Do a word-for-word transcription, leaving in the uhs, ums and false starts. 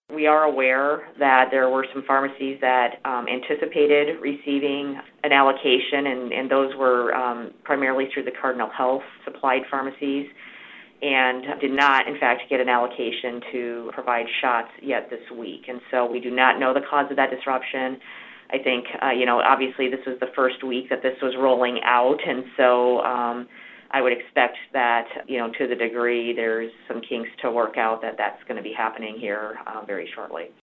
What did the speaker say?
We are aware that there were some pharmacies that um, anticipated receiving an allocation, and, and those were um, primarily through the Cardinal Health supplied pharmacies, and did not, in fact, get an allocation to provide shots yet this week. And so we do not know the cause of that disruption. I think, uh, you know, obviously this was the first week that this was rolling out, and so um, I would expect that, you know, to the degree there's some kinks to work out, that that's going to be happening here uh, very shortly.